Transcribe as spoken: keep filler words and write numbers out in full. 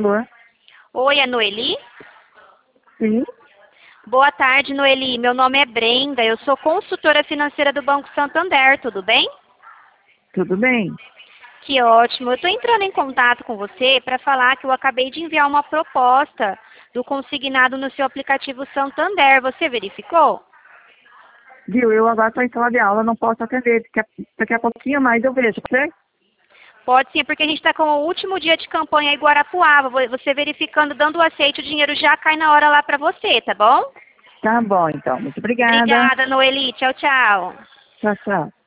Alô? Oi, é Noeli? Sim? Boa tarde, Noeli. Meu nome é Brenda, eu sou consultora financeira do Banco Santander, tudo bem? Tudo bem? Que ótimo. Eu estou entrando em contato com você para falar que eu acabei de enviar uma proposta do consignado no seu aplicativo Santander. Você verificou? Viu, eu agora estou em sala de aula, não posso atender. Daqui a, daqui a pouquinho mais eu vejo. Você? Pode sim, porque a gente está com o último dia de campanha em Guarapuava. Você verificando, dando o aceite, o dinheiro já cai na hora lá para você, tá bom? Tá bom, então. Muito obrigada. Obrigada, Noeli. Tchau, tchau. Tchau, tchau.